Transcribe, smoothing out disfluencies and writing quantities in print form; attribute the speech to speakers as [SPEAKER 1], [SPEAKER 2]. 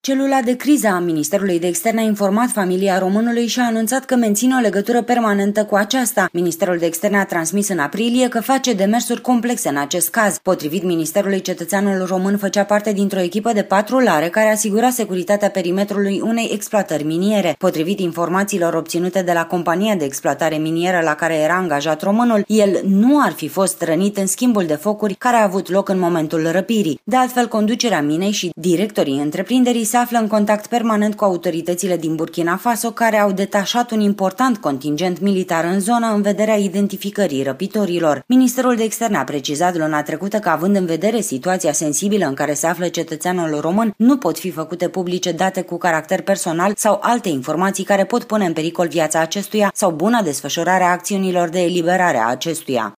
[SPEAKER 1] Celula de criză a Ministerului de Externe a informat familia românului și a anunțat că menține o legătură permanentă cu aceasta. Ministerul de Externe a transmis în aprilie că face demersuri complexe în acest caz. Potrivit Ministerului, cetățeanul român făcea parte dintr-o echipă de patrulare care asigura securitatea perimetrului unei exploatări miniere. Potrivit informațiilor obținute de la compania de exploatare minieră la care era angajat românul, el nu ar fi fost rănit în schimbul de focuri care a avut loc în momentul răpirii. De altfel, conducerea minei și directorii întreprinderii se află în contact permanent cu autoritățile din Burkina Faso, care au detașat un important contingent militar în zonă în vederea identificării răpitorilor. Ministerul de Externe a precizat luna trecută că, având în vedere situația sensibilă în care se află cetățeanul român, nu pot fi făcute publice date cu caracter personal sau alte informații care pot pune în pericol viața acestuia sau buna desfășurare a acțiunilor de eliberare a acestuia.